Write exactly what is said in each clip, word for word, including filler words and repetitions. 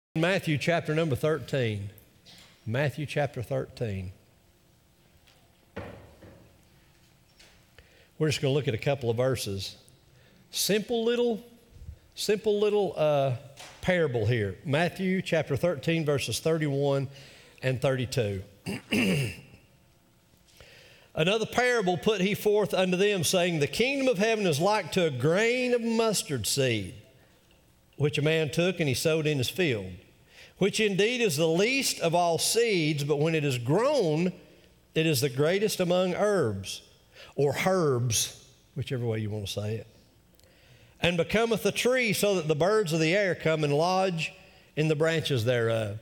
Matthew chapter number thirteen. Matthew chapter thirteen. We're just going to look at a couple of verses. Simple little, simple little uh, parable here. Matthew chapter thirteen, verses thirty-one and thirty-two. Another parable put he forth unto them, saying, The kingdom of heaven is like to a grain of mustard seed, which a man took and he sowed in his field, which indeed is the least of all seeds, but when it is grown, it is the greatest among herbs, or herbs, whichever way you want to say it, and becometh a tree, so that the birds of the air come and lodge in the branches thereof.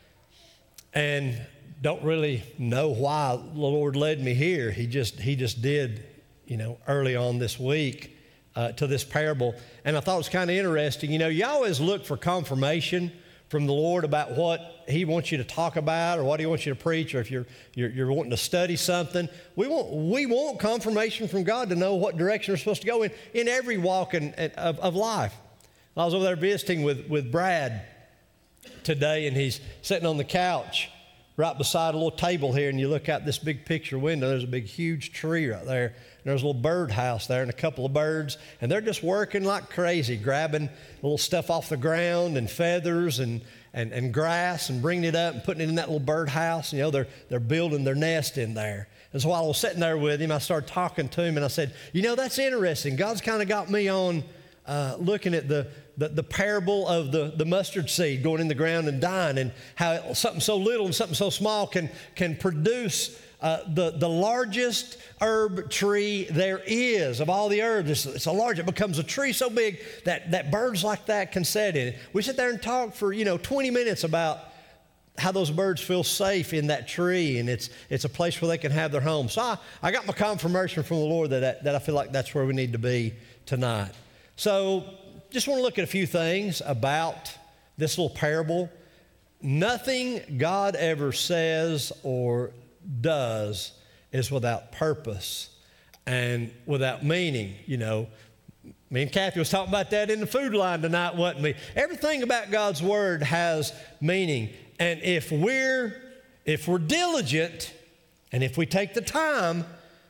And don't really know why the Lord led me here. He just He just did, you know, early on this week uh, to this parable. And I thought it was kind of interesting. You know, you always look for confirmation from the Lord about what He wants you to talk about or what He wants you to preach, or if you're, you're, you're wanting to study something. We want, we want confirmation from God to know what direction we're supposed to go in, in every walk in, of, of life. I was over there visiting with, with Brad today, and he's sitting on the couch right beside a little table here, and you look out this big picture window, there's a big, huge tree right there, and there's a little bird house there and a couple of birds, and they're just working like crazy, grabbing little stuff off the ground and feathers and, and, and grass and bringing it up and putting it in that little bird house. You know, they're, they're building their nest in there. And so while I was sitting there with him, I started talking to him, and I said, you know, that's interesting. God's kind of got me on uh, looking at the The, the parable of the, the mustard seed going in the ground and dying, and how something so little and something so small can, can produce uh, the, the largest herb tree there is of all the herbs. It's, it's a large, it becomes a tree so big that, that birds like that can sit in it. We sit there and talk for, you know, twenty minutes about how those birds feel safe in that tree, and it's, it's a place where they can have their home. So I, I got my confirmation from the Lord that, that I feel like that's where we need to be tonight. So just want to look at a few things about this little parable. Nothing God ever says or does is without purpose and without meaning. You know, me and Kathy was talking about that in the food line tonight, wasn't we? Everything about God's Word has meaning. And if we're, if we're diligent and if we take the time,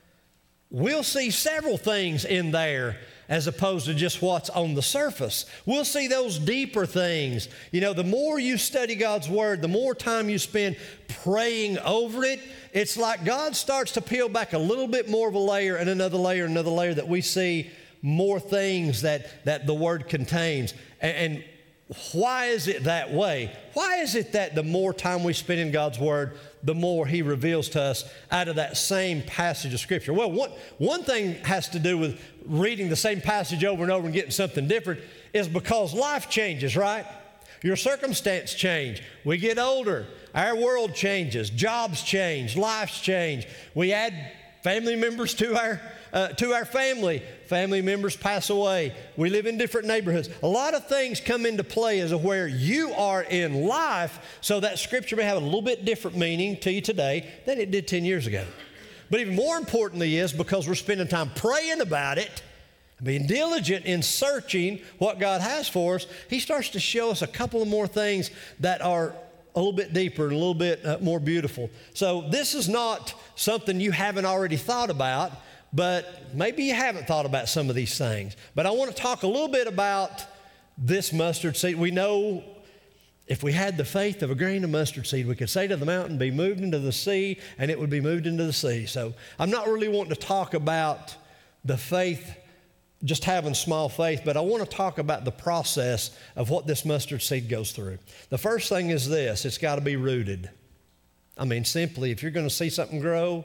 we'll see several things in there as opposed to just what's on the surface. We'll see those deeper things. You know, the more you study God's Word, the more time you spend praying over it, it's like God starts to peel back a little bit more of a layer and another layer, another layer, that we see more things that, that the Word contains. And, and why is it that way? Why is it that the more time we spend in God's Word, the more He reveals to us out of that same passage of Scripture? Well, one, one thing has to do with reading the same passage over and over and getting something different, is because life changes, right? Your circumstance change. We get older. Our world changes. Jobs change. Lives change. We add family members to our uh, to our family. Family members pass away. We live in different neighborhoods. A lot of things come into play as to where you are in life, so that Scripture may have a little bit different meaning to you today than it did ten years ago. But even more importantly is because we're spending time praying about it, being diligent in searching what God has for us, He starts to show us a couple of more things that are a little bit deeper and a little bit uh, more beautiful. So this is not something you haven't already thought about, but maybe you haven't thought about some of these things. But I want to talk a little bit about this mustard seed. We know if we had the faith of a grain of mustard seed, we could say to the mountain, be moved into the sea, and it would be moved into the sea. So I'm not really wanting to talk about the faith, just having small faith, but I want to talk about the process of what this mustard seed goes through. The first thing is this: it's got to be rooted. I mean, simply, if you're going to see something grow,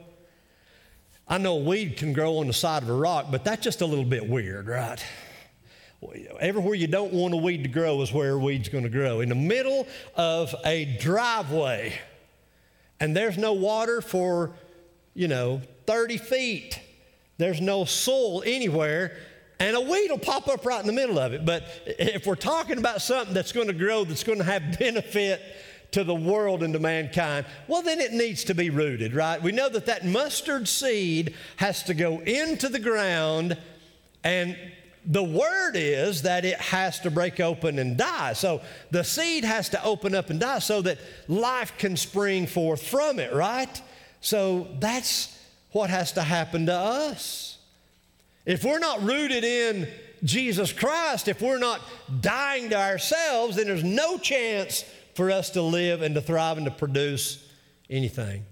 I know a weed can grow on the side of a rock, but that's just a little bit weird, right? Everywhere you don't want a weed to grow is where a weed's going to grow. In the middle of a driveway, and there's no water for, you know, thirty feet. There's no soil anywhere, and a weed will pop up right in the middle of it. But if we're talking about something that's going to grow, that's going to have benefit to the world and to mankind, well, then it needs to be rooted, right? We know that that mustard seed has to go into the ground, and The word is that it has to break open and die. So the seed has to open up and die so that life can spring forth from it, right? So that's what has to happen to us. If we're not rooted in Jesus Christ, if we're not dying to ourselves, then there's no chance for us to live and to thrive and to produce anything.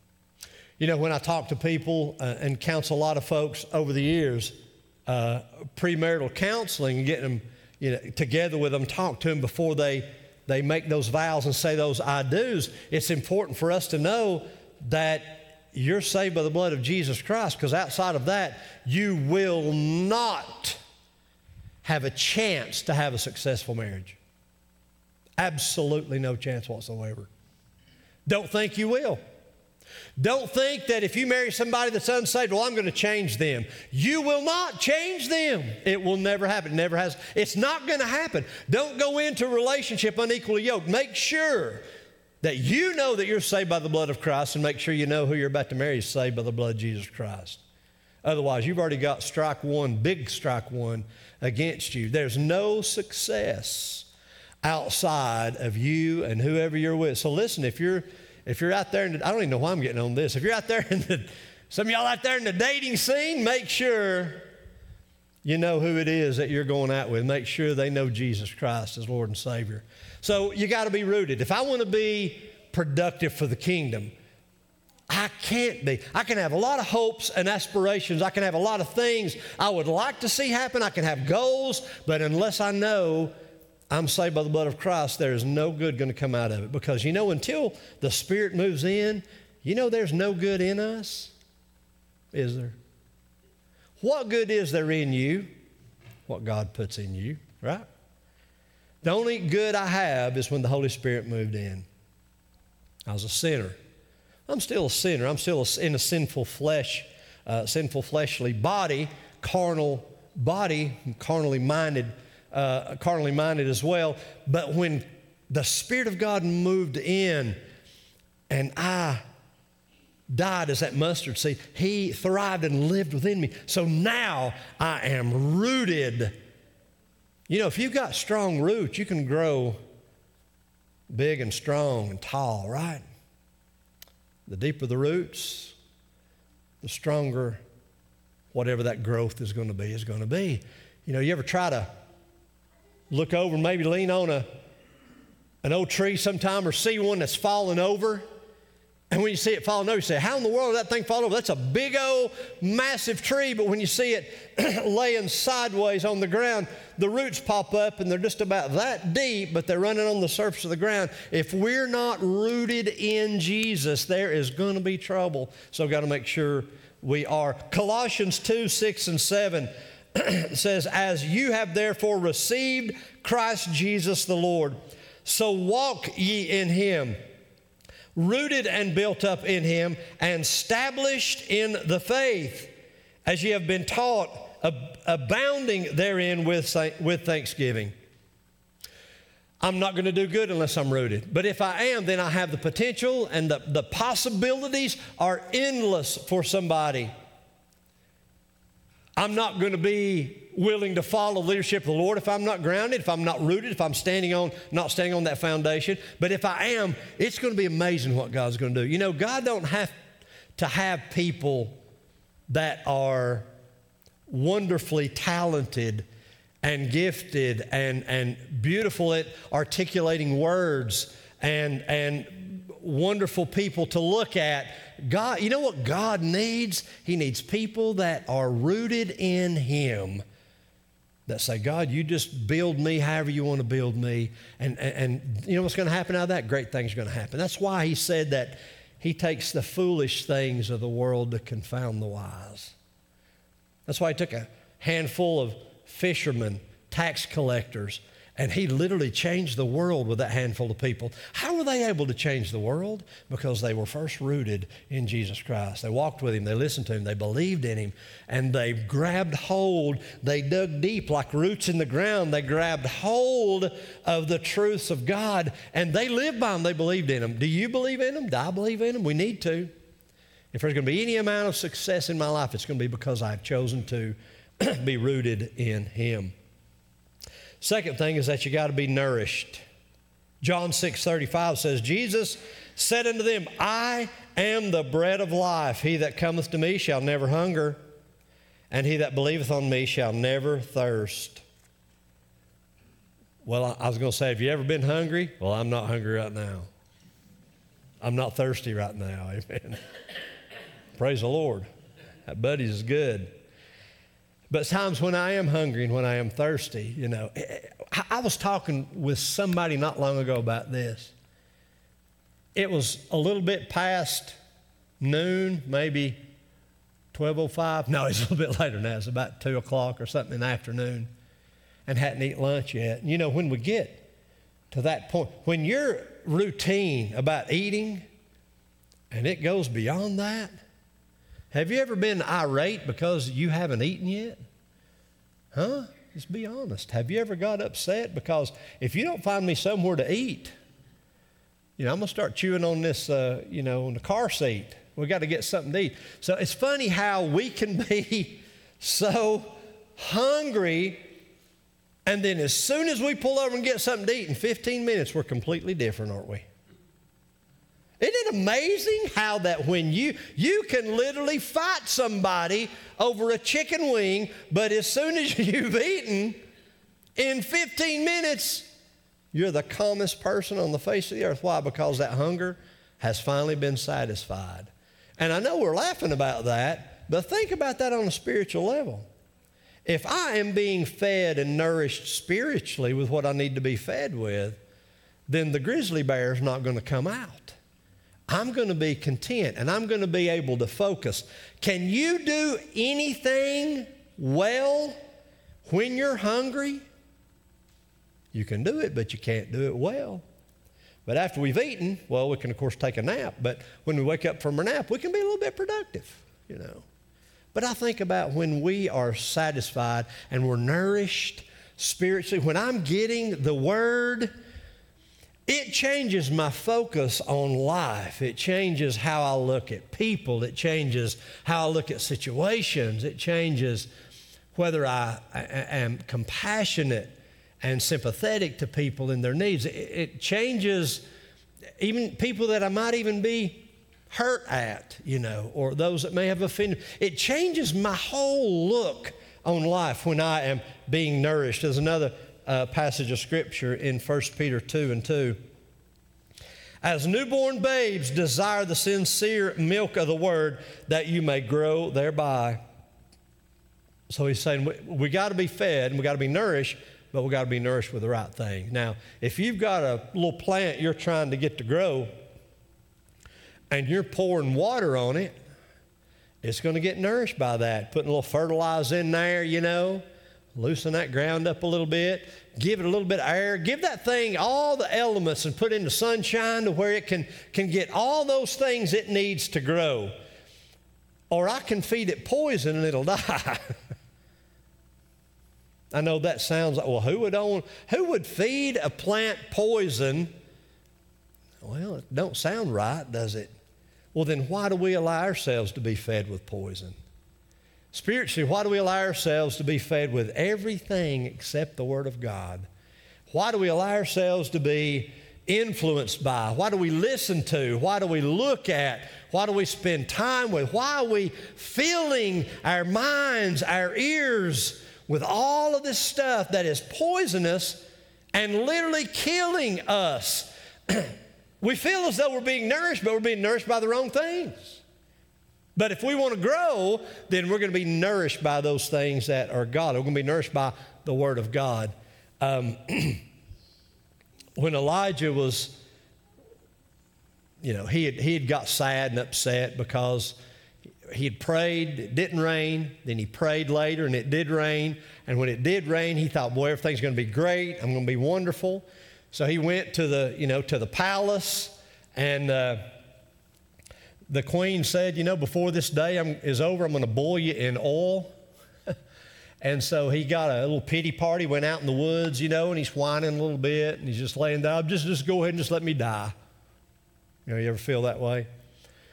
You know, when I talk to people uh, and counsel a lot of folks over the years, uh, premarital counseling and getting them, you know, together with them, talk to them before they, they make those vows and say those I do's, it's important for us to know that you're saved by the blood of Jesus Christ, because outside of that, you will not have a chance to have a successful marriage. Absolutely no chance whatsoever. Don't think you will. Don't think that if you marry somebody that's unsaved, well, I'm going to change them. You will not change them. It will never happen. It never has. It's not going to happen. Don't go into a relationship unequally yoked. Make sure that you know that you're saved by the blood of Christ, and make sure you know who you're about to marry is saved by the blood of Jesus Christ. Otherwise, you've already got strike one, big strike one against you. There's no success outside of you and whoever you're with. So listen, if you're if you're out there, in the, I don't even know why I'm getting on this. If you're out there in the, some of y'all out there in the dating scene, make sure you know who it is that you're going out with. Make sure they know Jesus Christ as Lord and Savior. So you got to be rooted. If I want to be productive for the kingdom, I can't be. I can have a lot of hopes and aspirations. I can have a lot of things I would like to see happen. I can have goals, but unless I know I'm saved by the blood of Christ, there is no good going to come out of it. Because, you know, until the Spirit moves in, you know there's no good in us, is there? What good is there in you? What God puts in you, right? The only good I have is when the Holy Spirit moved in. I was a sinner. I'm still a sinner. I'm still in a sinful flesh, uh, sinful fleshly body, carnal body, carnally minded, uh, carnally minded as well. But when the Spirit of God moved in and I died as that mustard seed, He thrived and lived within me. So now I am rooted. You know, if you've got strong roots, you can grow big and strong and tall, right? The deeper the roots, the stronger whatever that growth is going to be is going to be. You know, you ever try to look over and maybe lean on a, an old tree sometime, or see one that's fallen over? And when you see it falling over, you say, how in the world did that thing fall over? That's a big old massive tree. But when you see it laying sideways on the ground, the roots pop up and they're just about that deep, but they're running on the surface of the ground. If we're not rooted in Jesus, there is going to be trouble. So we've got to make sure we are. Colossians two, six, and seven says, as you have therefore received Christ Jesus the Lord, so walk ye in Him, rooted and built up in Him, and established in the faith, as ye have been taught, ab- abounding therein with, with thanksgiving. I'm not going to do good unless I'm rooted. But if I am, then I have the potential, and the, the possibilities are endless for somebody. I'm not going to be willing to follow the leadership of the Lord if I'm not grounded, if I'm not rooted, if I'm standing on, not standing on that foundation. But if I am, it's going to be amazing what God's going to do. You know, God don't have to have people that are wonderfully talented and gifted and, and beautiful at articulating words and, and wonderful people to look at. God, you know what God needs? He needs people that are rooted in Him, that say, God, you just build me however you want to build me. And, and, and you know what's going to happen out of that? Great things are going to happen. That's why He said that He takes the foolish things of the world to confound the wise. That's why He took a handful of fishermen, tax collectors, and He literally changed the world with that handful of people. How were they able to change the world? Because they were first rooted in Jesus Christ. They walked with Him, they listened to Him, they believed in Him, and they grabbed hold. They dug deep like roots in the ground. They grabbed hold of the truths of God, and they lived by them. They believed in them. Do you believe in them? Do I believe in them? We need to. If there's going to be any amount of success in my life, it's going to be because I've chosen to be rooted in Him. Second thing is that you got to be nourished. John six thirty-five says, Jesus said unto them, I am the bread of life. He that cometh to me shall never hunger, and he that believeth on me shall never thirst. Well, I was going to say, have you ever been hungry? Well, I'm not hungry right now. I'm not thirsty right now. Amen. Praise the Lord. That buddy is good. But times when I am hungry and when I am thirsty, you know, I was talking with somebody not long ago about this. It was a little bit past noon, maybe twelve oh five. No, it's a little bit later now. It's about two o'clock or something in the afternoon, and hadn't eaten lunch yet. And you know, when we get to that point, when your routine about eating and it goes beyond that, have you ever been irate because you haven't eaten yet? Huh? Just be honest. Have you ever got upset because if you don't find me somewhere to eat, you know, I'm going to start chewing on this, uh, you know, on the car seat. We got to get something to eat. So it's funny how we can be so hungry, and then as soon as we pull over and get something to eat, in fifteen minutes, we're completely different, aren't we? Isn't it amazing how that when you, you can literally fight somebody over a chicken wing, but as soon as you've eaten, in fifteen minutes, you're the calmest person on the face of the earth. Why? Because that hunger has finally been satisfied. And I know we're laughing about that, but think about that on a spiritual level. If I am being fed and nourished spiritually with what I need to be fed with, then the grizzly bear is not going to come out. I'm going to be content, and I'm going to be able to focus. Can you do anything well when you're hungry? You can do it, but you can't do it well. But after we've eaten, well, we can, of course, take a nap. But when we wake up from our nap, we can be a little bit productive, you know. But I think about when we are satisfied and we're nourished spiritually, when I'm getting the Word, it changes my focus on life. It changes how I look at people. It changes how I look at situations. It changes whether I, I am compassionate and sympathetic to people in their needs. It, it changes even people that I might even be hurt at, you know, or those that may have offended. It changes my whole look on life when I am being nourished. There's another Uh, passage of Scripture in First Peter two and two. As newborn babes desire the sincere milk of the Word, that you may grow thereby. So he's saying we, we got to be fed and we got to be nourished, but we got to be nourished with the right thing. Now, if you've got a little plant you're trying to get to grow and you're pouring water on it, it's going to get nourished by that. Putting a little fertilizer in there, you know, loosen that ground up a little bit, give it a little bit of air, give that thing all the elements and put it in the sunshine to where it can, can get all those things it needs to grow. Or I can feed it poison and it'll die. I know that sounds like, well, who would own, who would feed a plant poison? Well, it don't sound right, does it? Well, then why do we allow ourselves to be fed with poison? Spiritually, why do we allow ourselves to be fed with everything except the Word of God? Why do we allow ourselves to be influenced by? Why do we listen to? Why do we look at? Why do we spend time with? Why are we filling our minds, our ears with all of this stuff that is poisonous and literally killing us? We feel as though we're being nourished, but we're being nourished by the wrong things. But if we want to grow, then we're going to be nourished by those things that are God. We're going to be nourished by the Word of God. Um, when Elijah was, you know, he had, he had got sad and upset because he had prayed, it didn't rain. Then he prayed later and it did rain. And when it did rain, he thought, boy, everything's going to be great. I'm going to be wonderful. So he went to the, you know, to the palace, and uh, the queen said, you know, before this day I'm, is over, I'm going to boil you in oil. And so he got a little pity party, went out in the woods, you know, and he's whining a little bit, and he's just laying down, just, just go ahead and just let me die. You know, you ever feel that way?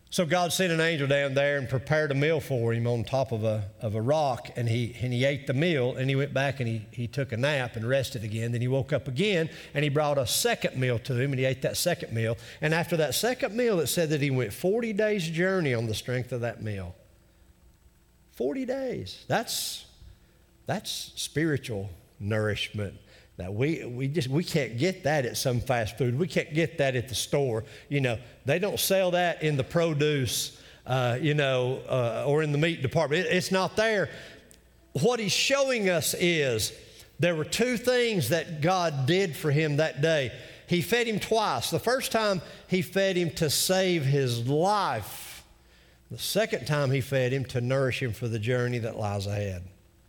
So God sent an angel down there and prepared a meal for him on top of a, of a rock, and he, and he ate the meal, and he went back and he, he took a nap and rested again. Then he woke up again, and he brought a second meal to him, and he ate that second meal. And after that second meal, it said that he went forty days journey on the strength of that meal. forty days. That's, that's spiritual nourishment. Now, we, we just, we can't get that at some fast food. We can't get that at the store. You know, they don't sell that in the produce, uh, you know, uh, or in the meat department. It, it's not there. What he's showing us is there were two things that God did for him that day. He fed him twice. The first time, he fed him to save his life. The second time, he fed him to nourish him for the journey that lies ahead.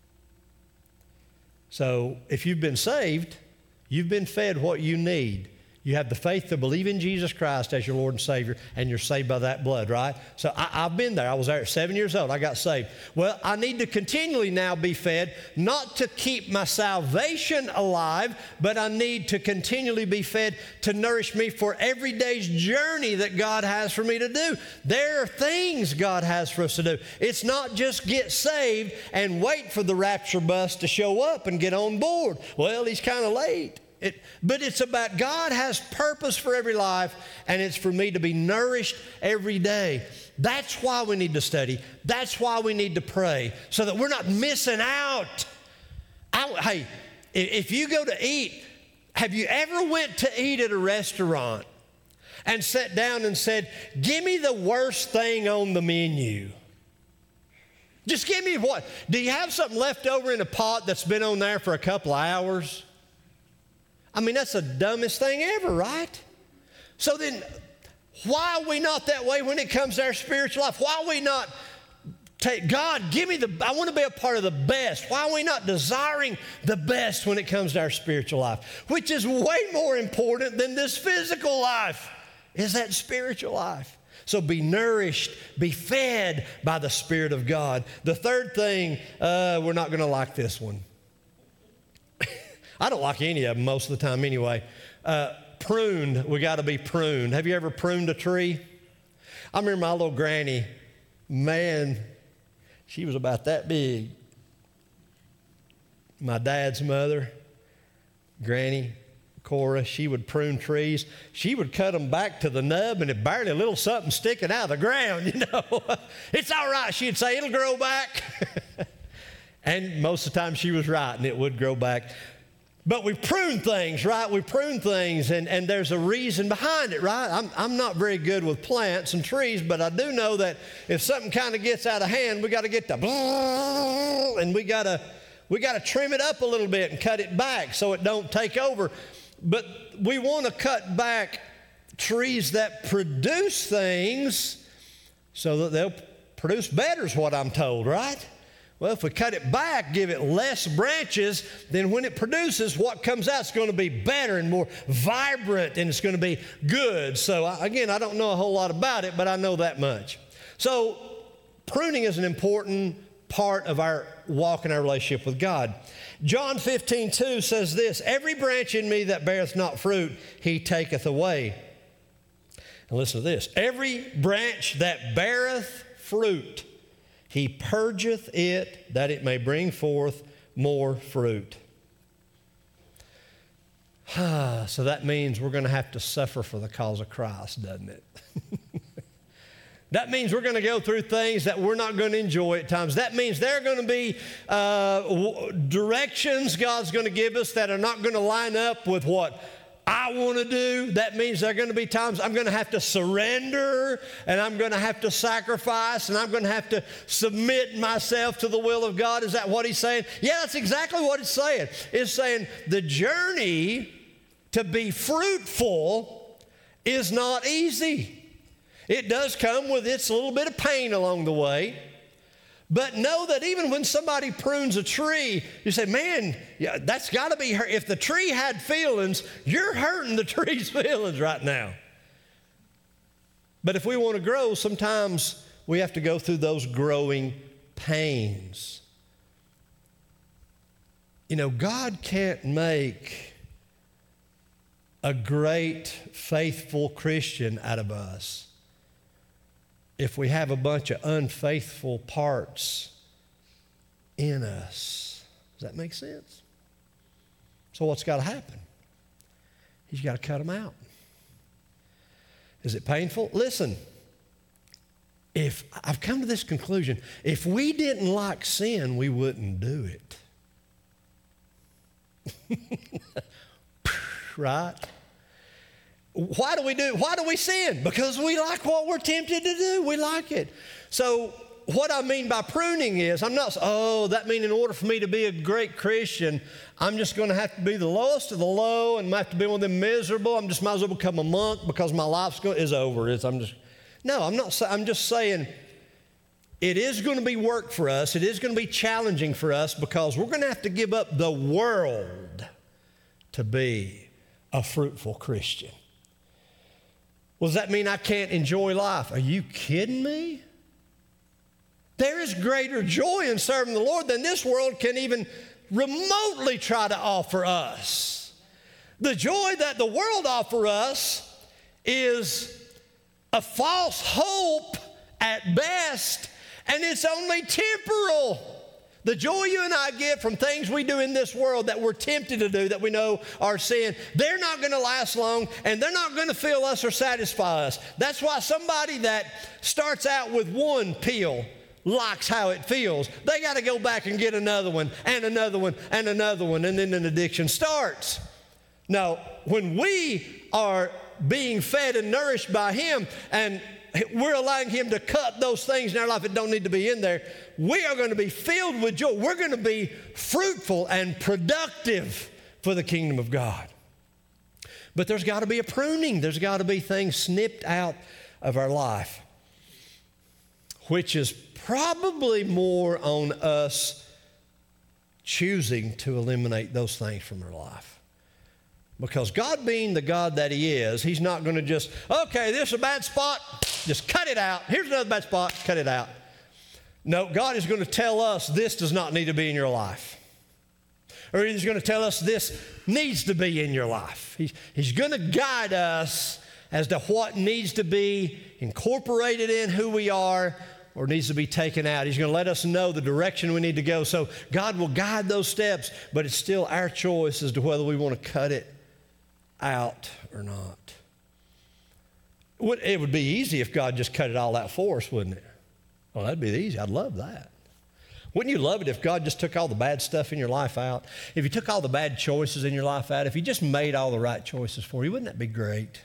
So if you've been saved, you've been fed what you need. You have the faith to believe in Jesus Christ as your Lord and Savior, and you're saved by that blood, right? So I, I've been there. I was there at seven years old. I got saved. Well, I need to continually now be fed, not to keep my salvation alive, but I need to continually be fed to nourish me for every day's journey that God has for me to do. There are things God has for us to do. It's not just get saved and wait for the rapture bus to show up and get on board. Well, he's kind of late. It, but it's about God has purpose for every life, and it's for me to be nourished every day. That's why we need to study. That's why we need to pray, so that we're not missing out. I, hey, if you go to eat, have you ever went to eat at a restaurant and sat down and said, give me the worst thing on the menu? Just give me what? Do you have something left over in a pot that's been on there for a couple of hours? I mean, that's the dumbest thing ever, right? So then, why are we not that way when it comes to our spiritual life? Why are we not, take, God, give me the, I want to be a part of the best. Why are we not desiring the best when it comes to our spiritual life? Which is way more important than this physical life, is that spiritual life. So be nourished, be fed by the Spirit of God. The third thing, uh, we're not going to like this one. I don't like any of them most of the time anyway. Uh, pruned, we got to be pruned. Have you ever pruned a tree? I remember my little granny, man, she was about that big. My dad's mother, Granny Cora, she would prune trees. She would cut them back to the nub, and it barely a little something sticking out of the ground, you know. It's all right, she'd say, it'll grow back. And most of the time she was right, and it would grow back. But we prune things, right? We prune things, and, and there's a reason behind it, right? I'm, I'm not very good with plants and trees, but I do know that if something kind of gets out of hand, we got to get the and we got to we got to trim it up a little bit and cut it back so it don't take over. But we want to cut back trees that produce things so that they'll produce better is what I'm told, right? Well, if we cut it back, give it less branches, then when it produces, what comes out is going to be better and more vibrant, and it's going to be good. So, again, I don't know a whole lot about it, but I know that much. So, pruning is an important part of our walk in our relationship with God. John fifteen two says this, every branch in me that beareth not fruit, he taketh away. And listen to this, every branch that beareth fruit, he purgeth it that it may bring forth more fruit. So that means we're going to have to suffer for the cause of Christ, doesn't it? That means we're going to go through things that we're not going to enjoy at times. That means there are going to be uh, w- directions God's going to give us that are not going to line up with what I want to do. That means there are going to be times I'm going to have to surrender, and I'm going to have to sacrifice, and I'm going to have to submit myself to the will of God. Is that what he's saying? Yeah, that's exactly what it's saying. It's saying the journey to be fruitful is not easy. It does come with its little bit of pain along the way. But know that even when somebody prunes a tree, you say, man, yeah, that's got to be hurt. If the tree had feelings, you're hurting the tree's feelings right now. But if we want to grow, sometimes we have to go through those growing pains. You know, God can't make a great, faithful Christian out of us if we have a bunch of unfaithful parts in us. Does that make sense? So what's got to happen? He's got to cut them out. Is it painful? Listen, if I've come to this conclusion, if we didn't like sin, we wouldn't do it. Right? Why do we do? Why do we sin? Because we like what we're tempted to do. We like it. So what I mean by pruning is, I'm not, oh, that means in order for me to be a great Christian, I'm just going to have to be the lowest of the low and I have to be one of them miserable. I'm just might as well become a monk because my life is over. It's, I'm just, no, I'm not. I'm just saying it is going to be work for us. It is going to be challenging for us because we're going to have to give up the world to be a fruitful Christian. Well, does that mean I can't enjoy life? Are you kidding me? There is greater joy in serving the Lord than this world can even remotely try to offer us. The joy that the world offers us is a false hope at best, and it's only temporal. The joy you and I get from things we do in this world that we're tempted to do that we know are sin, they're not going to last long and they're not going to fill us or satisfy us. That's why somebody that starts out with one pill likes how it feels. They got to go back and get another one and another one and another one, and then an addiction starts. Now, when we are being fed and nourished by Him and we're allowing Him to cut those things in our life that don't need to be in there, we are going to be filled with joy. We're going to be fruitful and productive for the kingdom of God. But there's got to be a pruning. There's got to be things snipped out of our life, which is probably more on us choosing to eliminate those things from our life. Because God being the God that He is, He's not going to just, okay, this is a bad spot, just cut it out. Here's another bad spot, cut it out. No, God is going to tell us this does not need to be in your life. Or He's going to tell us this needs to be in your life. He's, he's going to guide us as to what needs to be incorporated in who we are or needs to be taken out. He's going to let us know the direction we need to go. So God will guide those steps, but it's still our choice as to whether we want to cut it out or not. It would be easy if God just cut it all out for us, wouldn't it? Well, that'd be easy. I'd love that. Wouldn't you love it if God just took all the bad stuff in your life out? If He took all the bad choices in your life out? If He just made all the right choices for you? Wouldn't that be great?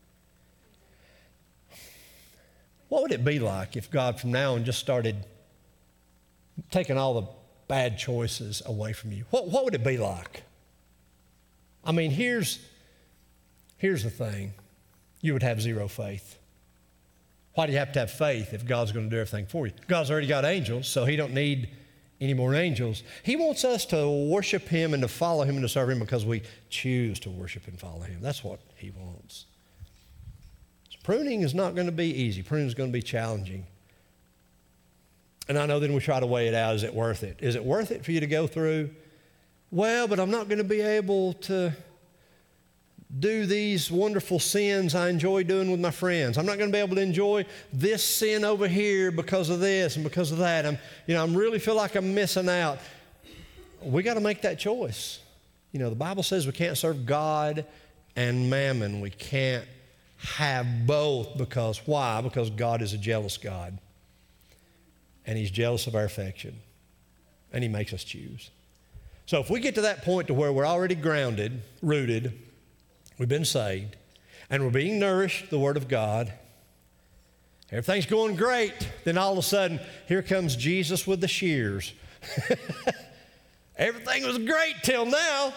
What would it be like if God from now on just started taking all the bad choices away from you? What, what would it be like? I mean, here's, here's the thing. You would have zero faith. Why do you have to have faith if God's going to do everything for you? God's already got angels, so He don't need any more angels. He wants us to worship Him and to follow Him and to serve Him because we choose to worship and follow Him. That's what He wants. So pruning is not going to be easy. Pruning is going to be challenging. And I know then we try to weigh it out. Is it worth it? Is it worth it for you to go through? Well, but I'm not going to be able to do these wonderful sins I enjoy doing with my friends. I'm not going to be able to enjoy this sin over here because of this and because of that. I'm, you know, I really feel like I'm missing out. We got to make that choice. You know, the Bible says we can't serve God and mammon. We can't have both because why? Because God is a jealous God. And He's jealous of our affection. And He makes us choose. So if we get to that point to where we're already grounded, rooted, we've been saved, and we're being nourished, the Word of God, everything's going great, then all of a sudden, here comes Jesus with the shears. Everything was great till now.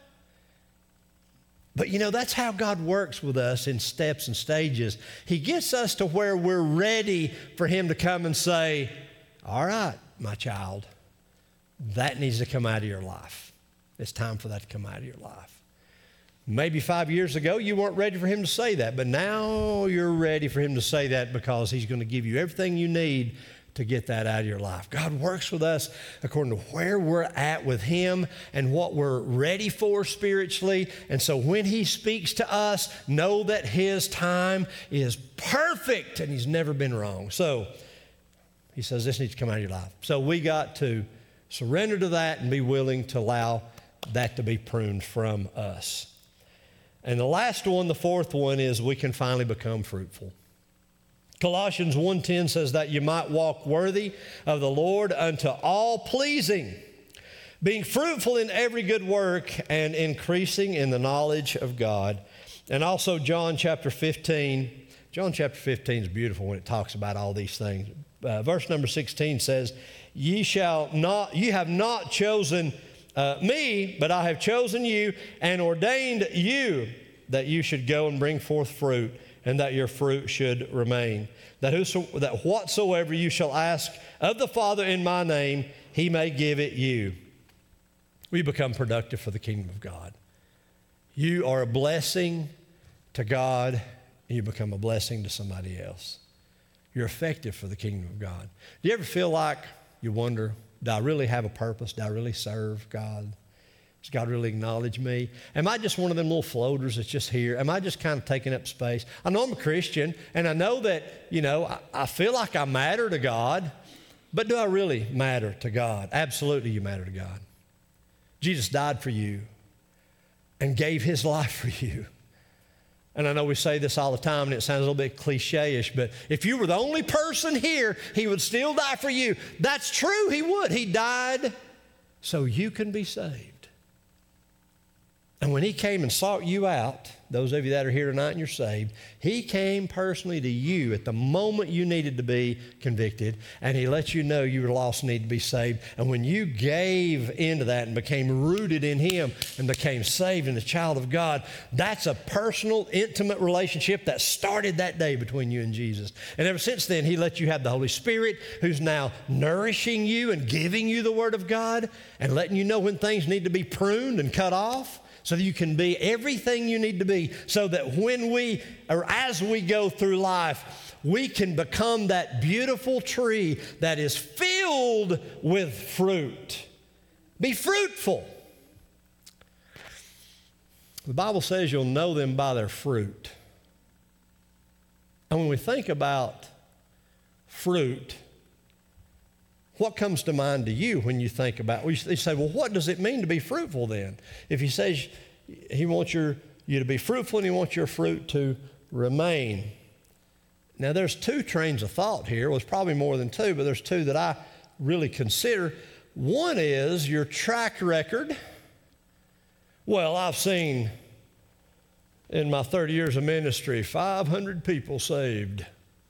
But you know, that's how God works with us in steps and stages. He gets us to where we're ready for Him to come and say, all right, my child, that needs to come out of your life. It's time for that to come out of your life. Maybe five years ago, you weren't ready for Him to say that, but now you're ready for Him to say that because He's going to give you everything you need to to get that out of your life. God works with us according to where we're at with Him and what we're ready for spiritually. And so when He speaks to us, know that His time is perfect and He's never been wrong. So He says this needs to come out of your life. So we got to surrender to that and be willing to allow that to be pruned from us. And the last one, the fourth one, is we can finally become fruitful. Colossians one ten says that you might walk worthy of the Lord unto all pleasing, being fruitful in every good work and increasing in the knowledge of God. And also John chapter fifteen. John chapter fifteen is beautiful when it talks about all these things. Uh, verse number sixteen says, Ye shall not, you have not chosen uh, me, but I have chosen you and ordained you that you should go and bring forth fruit, and that your fruit should remain. That, whoso, that whatsoever you shall ask of the Father in my name, He may give it you. We become productive for the kingdom of God. You are a blessing to God, and you become a blessing to somebody else. You're effective for the kingdom of God. Do you ever feel like you wonder, do I really have a purpose? Do I really serve God? Does God really acknowledge me? Am I just one of them little floaters that's just here? Am I just kind of taking up space? I know I'm a Christian, and I know that, you know, I, I feel like I matter to God, but do I really matter to God? Absolutely you matter to God. Jesus died for you and gave His life for you. And I know we say this all the time, and it sounds a little bit cliche-ish, but if you were the only person here, He would still die for you. That's true, He would. He died so you can be saved. And when He came and sought you out, those of you that are here tonight and you're saved, He came personally to you at the moment you needed to be convicted, and He let you know you were lost and needed to be saved. And when you gave into that and became rooted in Him and became saved and a child of God, that's a personal, intimate relationship that started that day between you and Jesus. And ever since then, He let you have the Holy Spirit, who's now nourishing you and giving you the Word of God and letting you know when things need to be pruned and cut off, so that you can be everything you need to be, so that when we, or as we go through life, we can become that beautiful tree that is filled with fruit. Be fruitful. The Bible says you'll know them by their fruit. And when we think about fruit, what comes to mind to you when you think about, well, you say, well, what does it mean to be fruitful then? If He says He wants your, you to be fruitful and He wants your fruit to remain. Now, there's two trains of thought here. Well, there's probably more than two, but there's two that I really consider. One is your track record. Well, I've seen in my thirty years of ministry, five hundred people saved.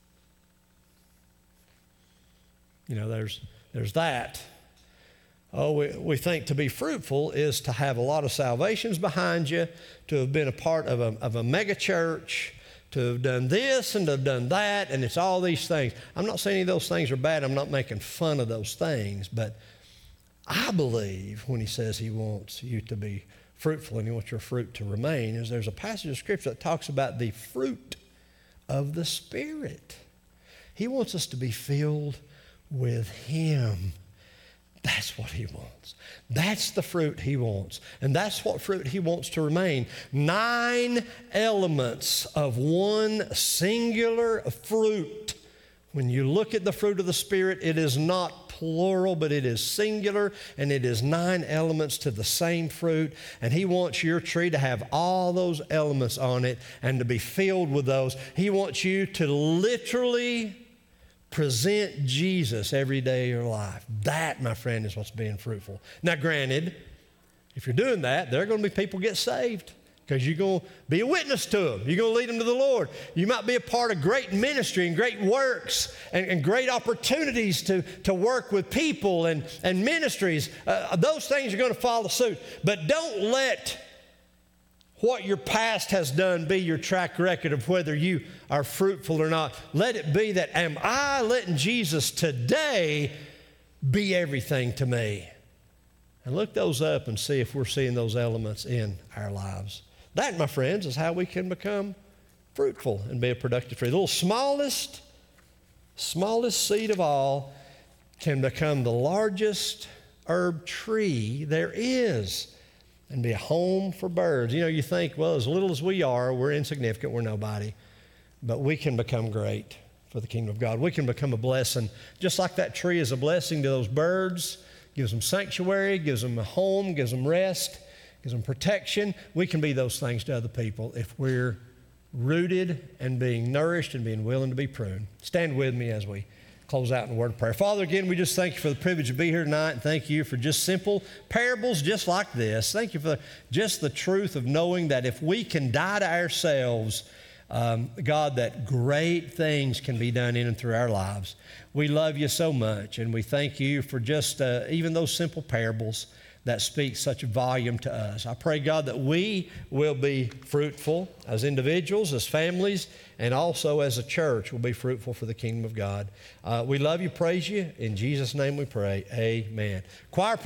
You know, there's There's that. Oh, we, we think to be fruitful is to have a lot of salvations behind you, to have been a part of a, of a mega church, to have done this and to have done that, and it's all these things. I'm not saying any of those things are bad. I'm not making fun of those things, but I believe when He says He wants you to be fruitful and He wants your fruit to remain, is there's a passage of Scripture that talks about the fruit of the Spirit. He wants us to be filled with Him. That's what He wants. That's the fruit He wants. And that's what fruit He wants to remain. Nine elements of one singular fruit. When you look at the fruit of the Spirit, it is not plural, but it is singular, and it is nine elements to the same fruit. And He wants your tree to have all those elements on it and to be filled with those. He wants you to literally present Jesus every day of your life. That, my friend, is what's being fruitful. Now, granted, if you're doing that, there are going to be people get saved because you're going to be a witness to them. You're going to lead them to the Lord. You might be a part of great ministry and great works and, and great opportunities to, to work with people and, and ministries. Uh, those things are going to follow suit. But don't let what your past has done be your track record of whether you are fruitful or not. Let it be that, am I letting Jesus today be everything to me? And look those up and see if we're seeing those elements in our lives. That, my friends, is how we can become fruitful and be a productive tree. The little smallest, smallest seed of all can become the largest herb tree there is and be a home for birds. You know, you think, well, as little as we are, we're insignificant, we're nobody. But we can become great for the kingdom of God. We can become a blessing. Just like that tree is a blessing to those birds, gives them sanctuary, gives them a home, gives them rest, gives them protection. We can be those things to other people if we're rooted and being nourished and being willing to be pruned. Stand with me as we close out in a word of prayer. Father, again, we just thank you for the privilege to be here tonight, and thank you for just simple parables just like this. Thank you for just the truth of knowing that if we can die to ourselves, um, God, that great things can be done in and through our lives. We love you so much, and we thank you for just uh, even those simple parables that speak such a volume to us. I pray, God, that we will be fruitful as individuals, as families, and also as a church will be fruitful for the kingdom of God. Uh, we love you, praise you. In Jesus' name we pray, amen. Choir